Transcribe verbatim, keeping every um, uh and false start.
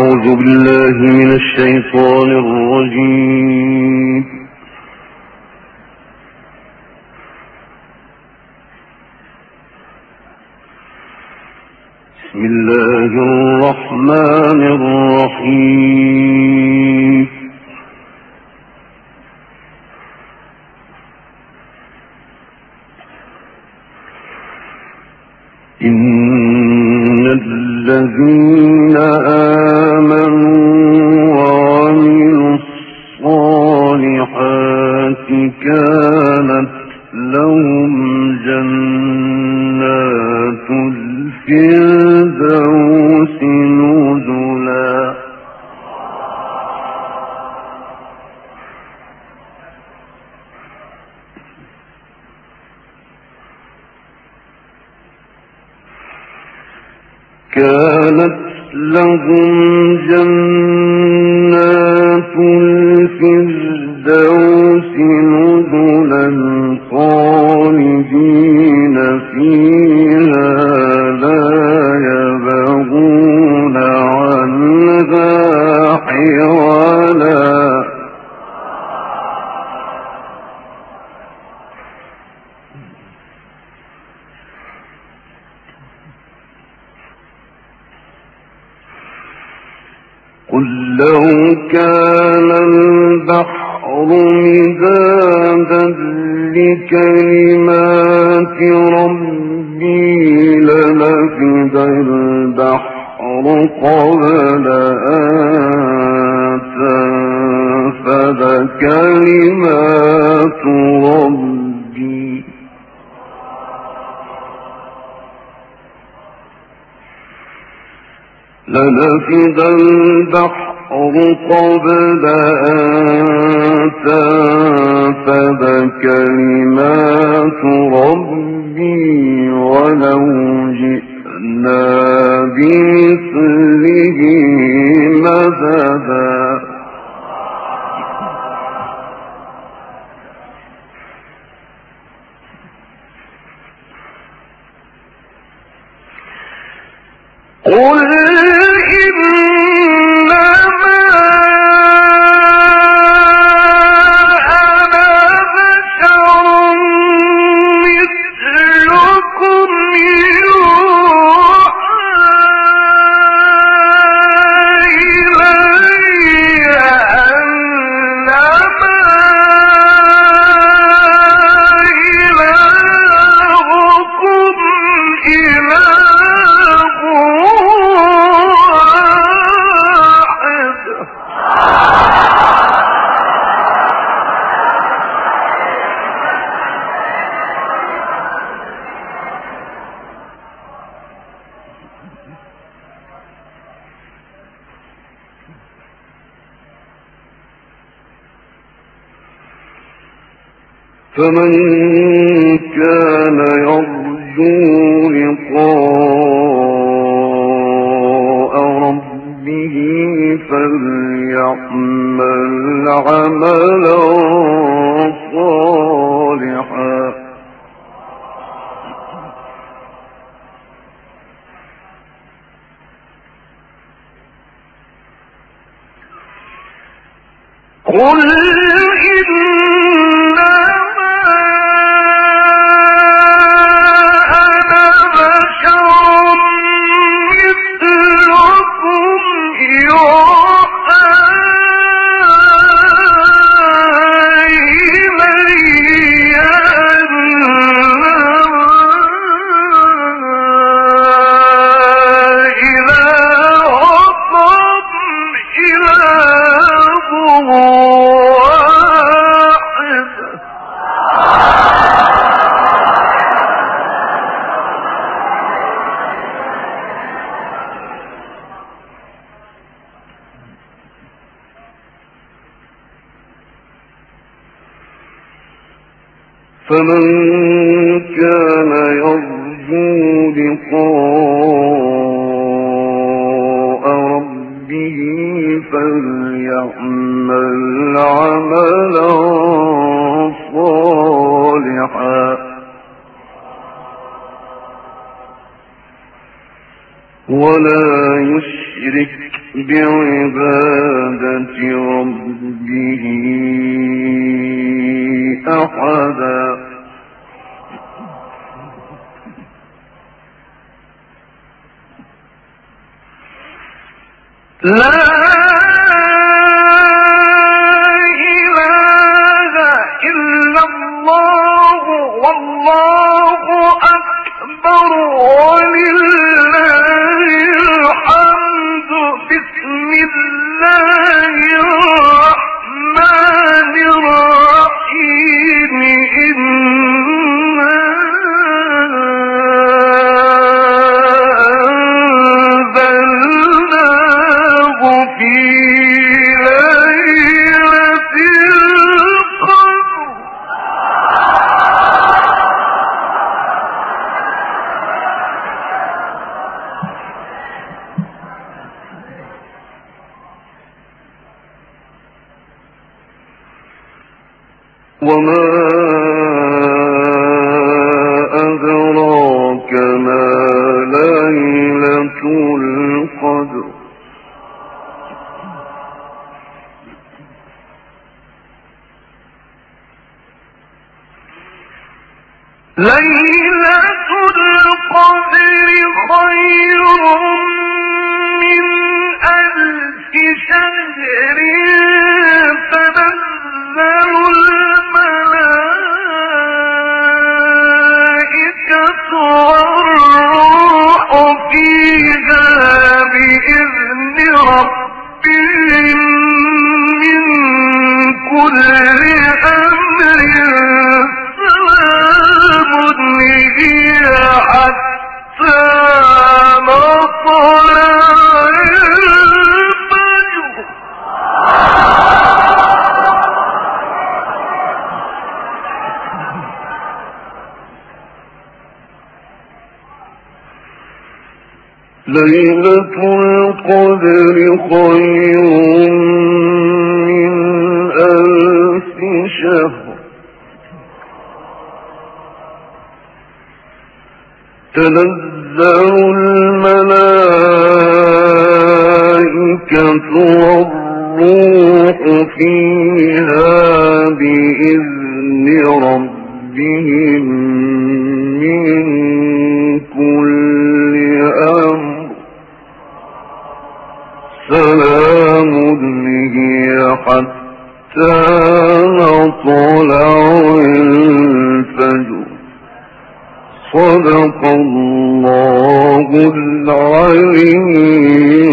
أعوذ بالله من الشيطان الرجيم. بسم الله الرحمن الرحيم. إن الذين آمنوا وعملوا الصالحات كانت لهم جنات الفردوس نزلا. كانت لهم جنات الفردوس نزلا خالدين فيها لا يبغون عنها حولا. قل لو كان البحر مدادا لكلمات ربي لنفد البحر قبل أن تنفد كلمات ربي لنفد البحر قبل أن تنفد كلمات ربي ولو جئنا بمثله مددا. قل فمن كان يرجو لقاء ربه فليعمل عملا صالحا قل فمن كان يرجو لقاء ربه فليعمل عملا صالحا ولا يشرك بعبادة ربه أحدا لا إله إلا الله والله أكبر ولله الحمد بسم الله الرحمن الرحيم إنا أنزلناه في ليلة القدر وما أدراك ما ليلة القدر ليلة القدر خير من ألف شهر تنزل الملائكة والروح فيها بإذن ربهم من كل أمر سلام هي حتى مطلع الفجر ليلة القدر خير من ألف شهر تنزل الملائكة والروح فيها بإذن ربهم من كل أمر سلام هي حتى مطلع الفجر صدق الله العلي